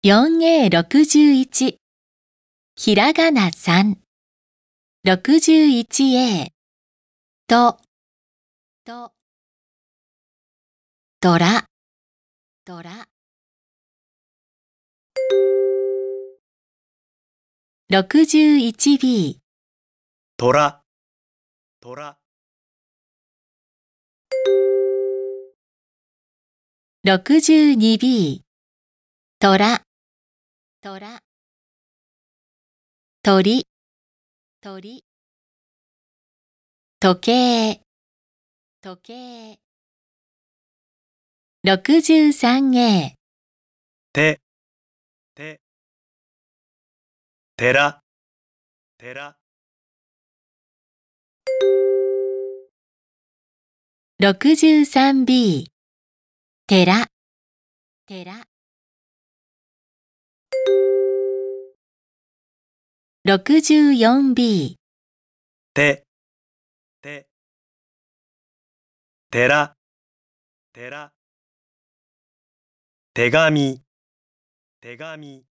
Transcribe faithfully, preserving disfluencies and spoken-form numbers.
よんエーろくじゅういち ひらがなさん ろくじゅういちエー とととらとらろくじゅういちビーとらとらろくじゅうにビー とらとらとりとり時計時計ろくじゅうさんエーてててらてらろくじゅうさんビー てらてらろくじゅうよんビーてててらてら手紙手紙